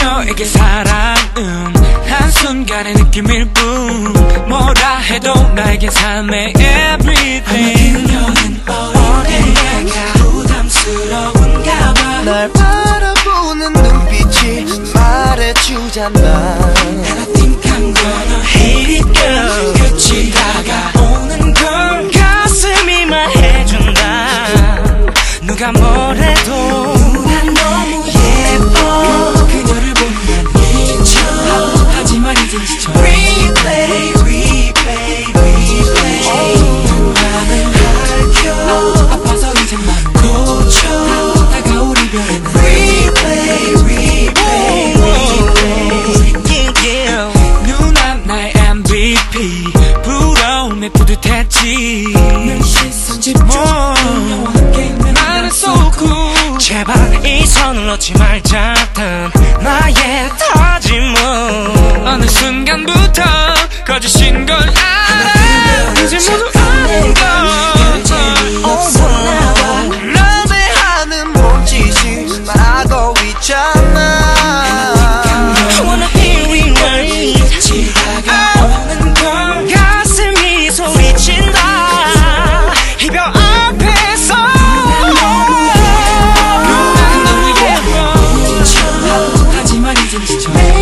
너에게 사랑은 한순간의 느낌일 뿐 뭐라 해도 나에겐 삶의 everything 그녀는 어딘가가 부담스러운가 봐 날 바라보는 눈빛이 말해주잖아 I think I'm gonna hate it girl 끝이 다가오는 걸 가슴이 말해준다 누가 뭐래도 난 너무 예뻐 그녀를 보면 미쳐 하지만 이젠 지쳐 Replay replay replay 눈만은 밝혀 아파서 이젠 맘을 고쳐 다가올 이별에는 Replay replay replay 누나 나의 MVP 부러움에 뿌듯했지 늘 시선 집중 그녀와 함께 있는 나는 so cool 제발 이 손을 놓지 말자던 나의 다짐은 어느 순간부터 거짓인 걸 알아 이제 모두 아는 걸 러브하는 몸짓이 말하고 있잖아 I wanna feel it right 같이 다가오는 걸 가슴이 소리친다 이별 앞에서 누나 너무 예뻐 하지만 이젠 지쳐